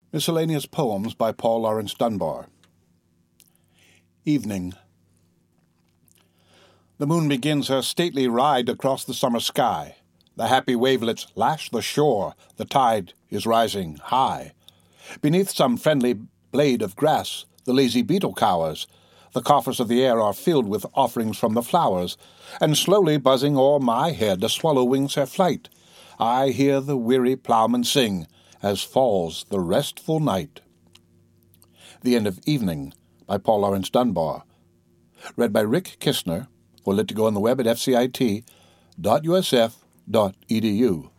Miscellaneous Poems by Paul Laurence Dunbar. Evening. The moon begins her stately ride across the summer sky. The happy wavelets lash the shore, the tide is rising high. Beneath some friendly blade of grass, the lazy beetle cowers. The coffers of the air are filled with offerings from the flowers, and slowly buzzing o'er my head a swallow wings her flight. I hear the weary ploughman sing, as falls the restful night. The End of Evening by Paul Laurence Dunbar. Read by Rick Kistner for Lit2Go on the web at fcit.usf.edu.